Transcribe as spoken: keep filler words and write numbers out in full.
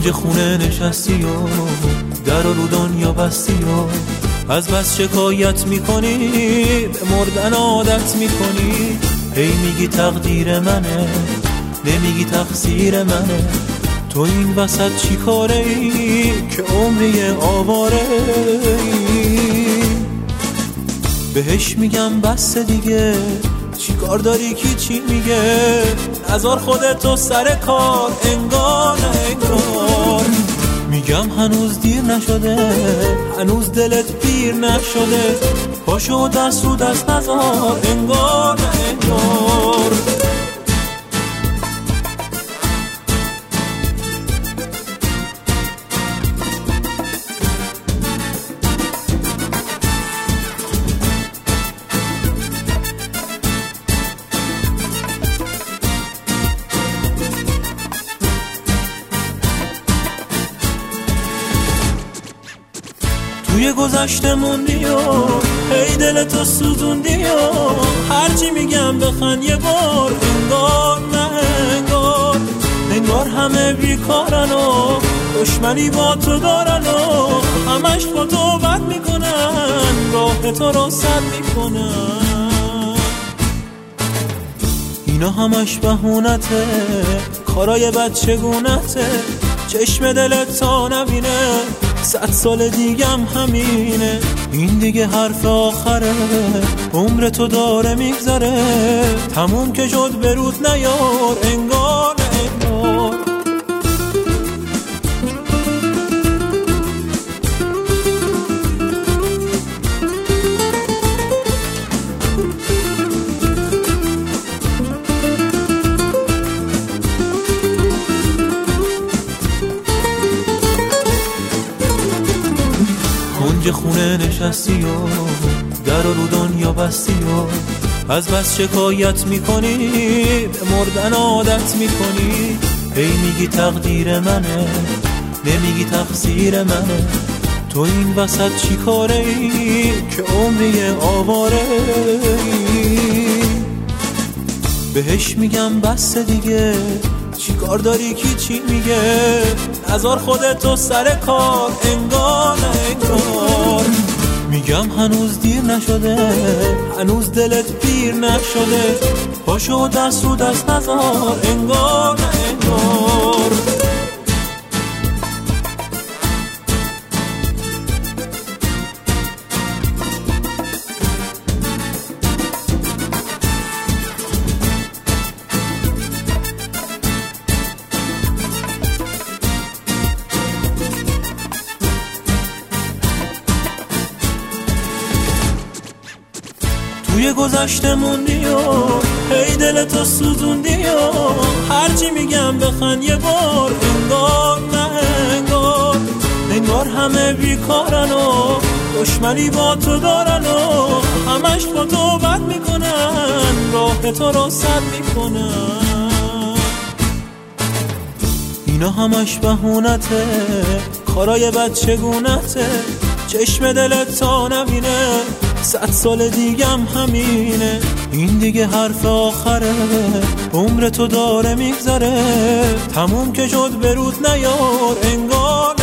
کنج خونه نشستی و در رو دنیا بستی و از بس شکایت میکنی به مردن عادت میکنی. هی میگی تقدیر منه نمیگی تقصیر منه. تو این وسط چی کاره ای که عمری آواره ای؟ بهش میگم بس دیگه چی کار داری کی چی میگه؟ نذار خودتو سر کار انگار نه انگار. میگم هنوز دیر نشده هنوز دلت پیر نشده. پاشو دست رو دست نذار انگار نه انگار. توی گذشته موندی و هی دلتو سوزوندی و هرچی میگم بخند یه بار انگار نه انگار. انگار همه بیکارن و دشمنی با تو دارن و همش با تو بد میکنن راه تو رو سد میکنن. اینا همش بهونته کارای بچگونته. چشم دلت تا نبینه صد سال دیگم همینه. این دیگه حرف آخره عمر تو داره میگذره. تموم که شد برود نیار انگار نه انگار. کنج خونه نشستی و در رو دنیا بستی و از بس شکایت میکنی به مردن عادت میکنی. هی میگی تقدیر منه نمیگی تقصیر منه. تو این وسط چی کاره ای که عمری آواره ای؟ بهش میگم بس دیگه چی کار داری کی چی میگه؟ نذار خودتو سر کار انگار نه انگار. میگم هنوز دیر نشده هنوز دلت پیر نشده. پاشو دست رو دست نذار انگار نه انگار. توی گذشته موندی و هی دلتو سوزوندی و هرچی میگم بخند یه بار انگار نه انگار. انگار همه بیکارن و دشمنی با تو دارن و همش با تو بد میکنن راه تو رو سد میکنن. اینا همش بهونته کارای بچگونته. چشم دلت تا نبینه صد سال دیگم همینه. این دیگه حرف آخره عمر تو داره میگذره. تموم که شد برود نیار انگار